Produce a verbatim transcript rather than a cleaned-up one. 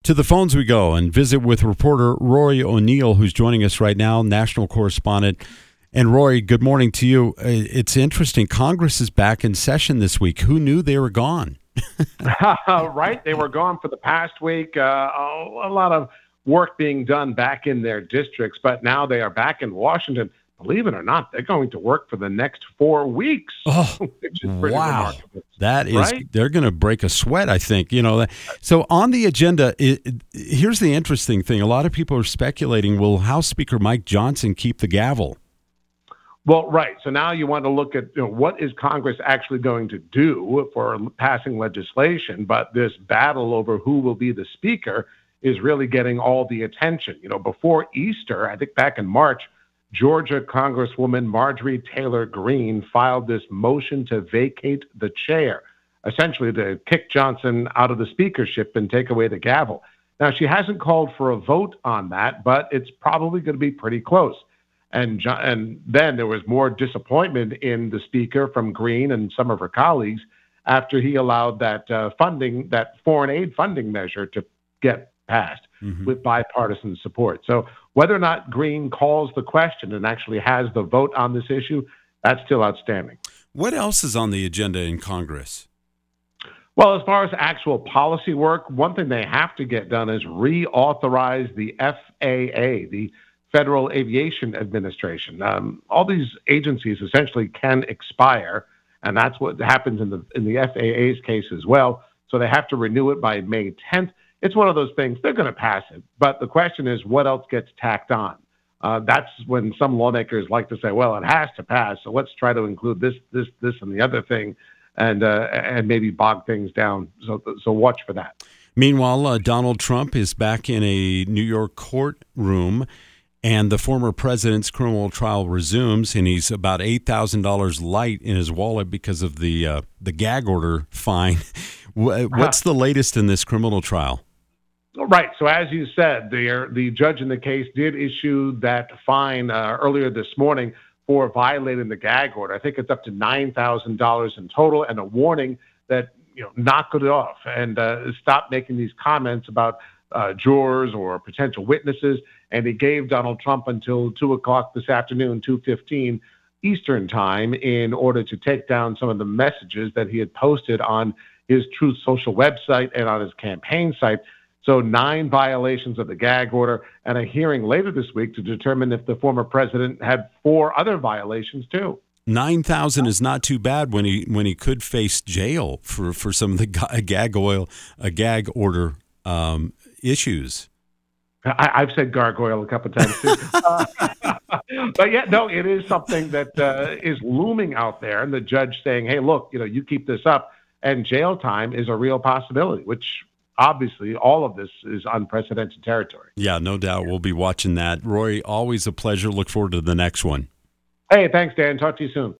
To the phones we go and visit with reporter Rory O'Neill, who's joining us right now, national correspondent. And Rory, good morning to you. It's interesting. Congress is back in session this week. Who knew they were gone? Right. They were gone for the past week. Uh, a lot of work being done back in their districts, but now they are back in Washington. Believe it or not, they're going to work for the next four weeks. Oh, wow. That is, right? They're going to break a sweat, I think. You know. So on the agenda, it, it, here's the interesting thing. A lot of people are speculating, will House Speaker Mike Johnson keep the gavel? Well, right. So now you want to look at, you know, what is Congress actually going to do for passing legislation, but this battle over who will be the speaker is really getting all the attention. You know, before Easter, I think back in March, Georgia Congresswoman Marjorie Taylor Greene filed this motion to vacate the chair, essentially to kick Johnson out of the speakership and take away the gavel. Now, she hasn't called for a vote on that, but it's probably going to be pretty close. And, and then there was more disappointment in the speaker from Greene and some of her colleagues after he allowed that uh, funding, that foreign aid funding measure to get passed mm-hmm. with bipartisan support. So whether or not Greene calls the question and actually has the vote on this issue, that's still outstanding. What else is on the agenda in Congress? Well, as far as actual policy work, one thing they have to get done is reauthorize the F A A, the Federal Aviation Administration. Um, all these agencies essentially can expire, and that's what happens in the in the F A A's case as well. So they have to renew it by May tenth. It's one of those things, they're going to pass it. But the question is, what else gets tacked on? Uh, that's when some lawmakers like to say, well, it has to pass, so let's try to include this, this, this, and the other thing, and uh, and maybe bog things down. So, so watch for that. Meanwhile, uh, Donald Trump is back in a New York courtroom, and the former president's criminal trial resumes, and he's about eight thousand dollars light in his wallet because of the uh, the gag order fine. What's the latest in this criminal trial? Right. So as you said, the, the judge in the case did issue that fine uh, earlier this morning for violating the gag order. I think it's up to nine thousand dollars in total, and a warning that, you know, knock it off and uh, stop making these comments about uh, jurors or potential witnesses. And he gave Donald Trump until two o'clock this afternoon, two fifteen Eastern time, in order to take down some of the messages that he had posted on his Truth Social website and on his campaign site. So nine violations of the gag order, and a hearing later this week to determine if the former president had four other violations too. Nine thousand is not too bad when he when he could face jail for, for some of the gag oil, a gag order um, issues. I, I've said gargoyle a couple of times too. uh, but yeah, no, it is something that uh, is looming out there, and the judge saying, "Hey, look, you know, you keep this up, and jail time is a real possibility," which. Obviously, all of this is unprecedented territory. Yeah, no doubt. We'll be watching that. Rory, always a pleasure. Look forward to the next one. Hey, thanks, Dan. Talk to you soon.